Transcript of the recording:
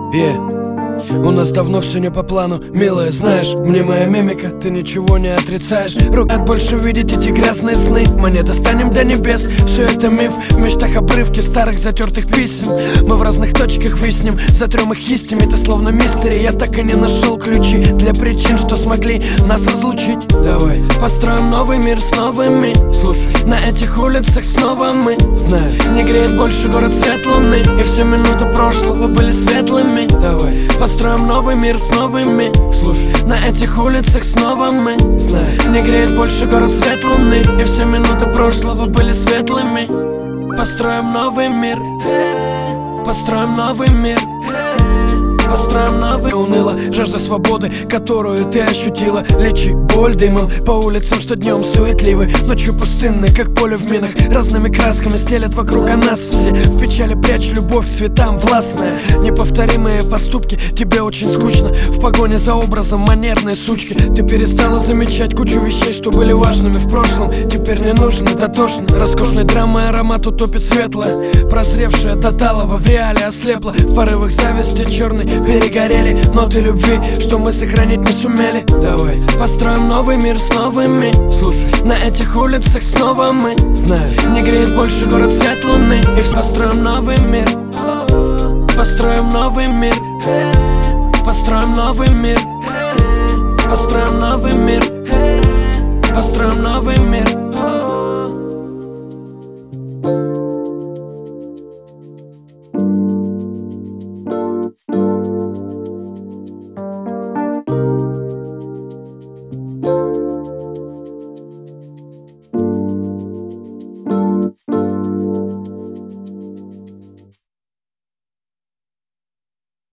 У нас давно все не по плану, милая, знаешь, мне моя мимика, ты ничего не отрицаешь. Рука больше видеть эти грязные сны, мы не достанем до небес. Все это миф, в мечтах обрывки старых затертых писем. Мы в разных точках виснем, затрем их кистями, это словно мистери. Я так и не нашел ключи для причин, что смогли нас разлучить. Давай построим новый мир с новыми. Слушай, на этих улицах снова мы, знаю, не греет больше город свет луны, и все минуты прошлого были светлыми. Давай построим новый мир с новыми. Слушай, на этих улицах снова мы, знаю, не греет больше город свет луны, и все минуты прошлого были светлыми. Построим новый мир, построим новый мир, построим новый. Уныла жажда свободы, которую ты ощутила. Лечи боль дымом по улицам, что днем суетливы, ночью пустынны, как поле в минах. Разными красками стелят вокруг, а нас все в печали прячь любовь к цветам властная. Неповторимые поступки, тебе очень скучно в погоне за образом манерной сучки. Ты перестала замечать кучу вещей, что были важными в прошлом, теперь не нужно, дотошно. Роскошной драмы аромат утопит светлое, прозревшая до талого в реале ослепла. В порывах зависти черной перегорели ноты любви, что мы сохранить не сумели. Давай построим новый мир с новыми. Слушай, на этих улицах снова мы, знаю, не греет больше город свет луны, и построим новый мир, построим новый мир, построим новый мир, построим новый мир, построим новый мир.